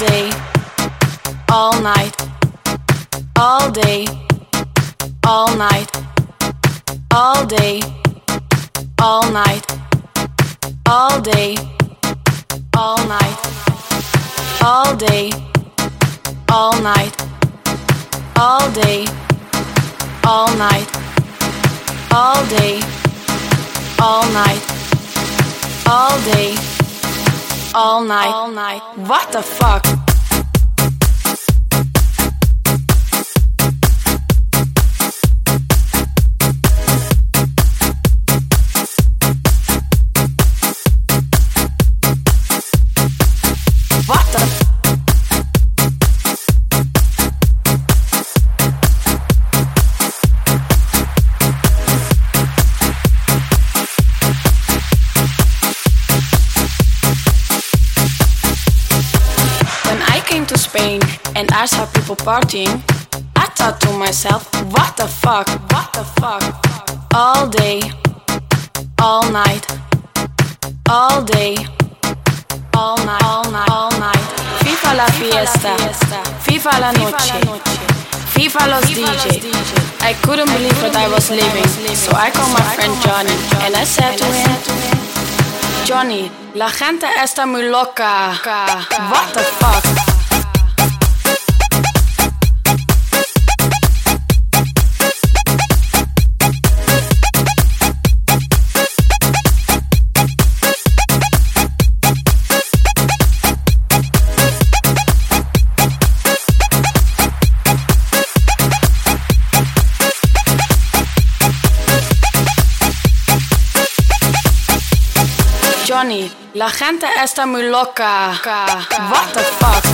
day, all night, all day, all night, all day, all night, all day, all night, all day, all night, all day, all night, all day, all night, all day, all night, all night. What the fuck? What the to Spain and I saw people partying, I thought to myself, what the fuck, what the fuck? All day, all night, all day, all night, all night, all night. FIFA la fiesta, FIFA la noche, FIFA los DJ. I couldn't believe what I was living, so I called my friend Johnny and I said to him, Johnny, la gente está muy loca. What the fuck? Johnny, la gente está muy loca. What the fuck?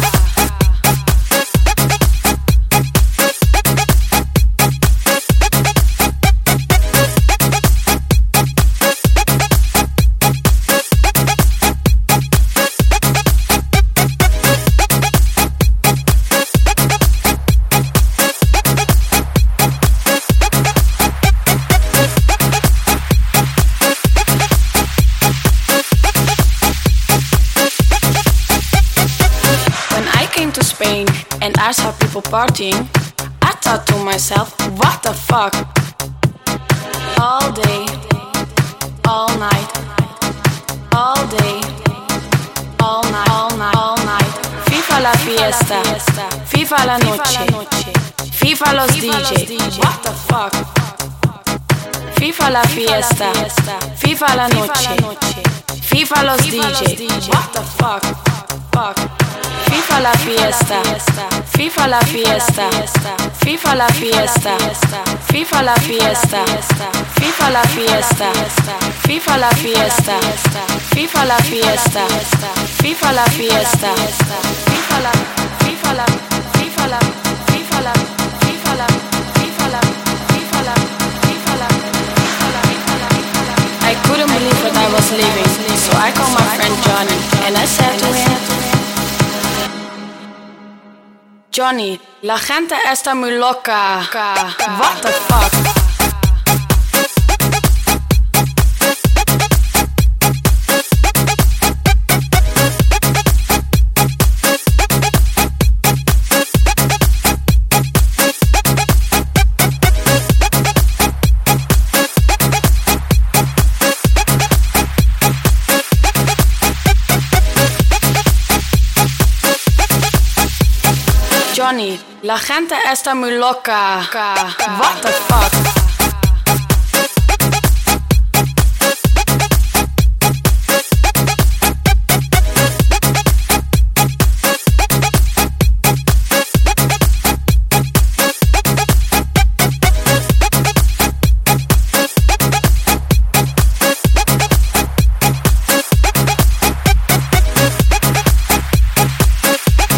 To Spain and I saw people partying, I thought to myself, what the fuck? All day, all night, all day, all night, all night, all night. FIFA la fiesta, FIFA la noche, FIFA los DJ. What the fuck? FIFA la fiesta, FIFA la noche, FIFA los DJ. What the fuck? Fuck. FIFA la fiesta, FIFA la fiesta, FIFA la fiesta, FIFA la fiesta, FIFA la fiesta, FIFA la fiesta, FIFA la fiesta, FIFA la fiesta, FIFA la, FIFA la, FIFA la, FIFA la, FIFA la, FIFA la, FIFA la, FIFA la, I couldn't believe what I was living, so I called my friend Johnny and I said to him, Johnny, la gente está muy loca. What the fuck? Johnny, la gente está muy loca. What the fuck?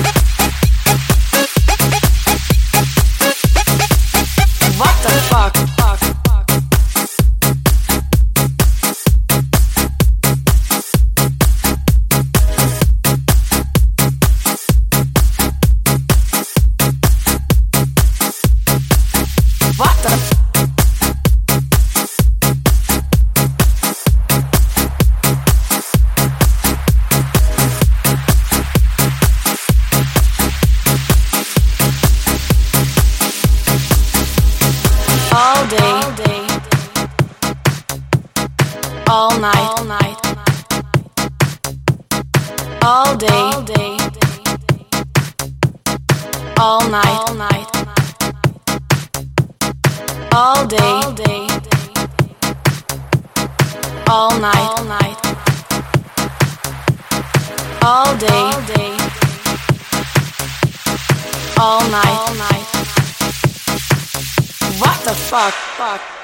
What the fuck? all night, all day, all night, all day, all night, all day, all night. What the fuck?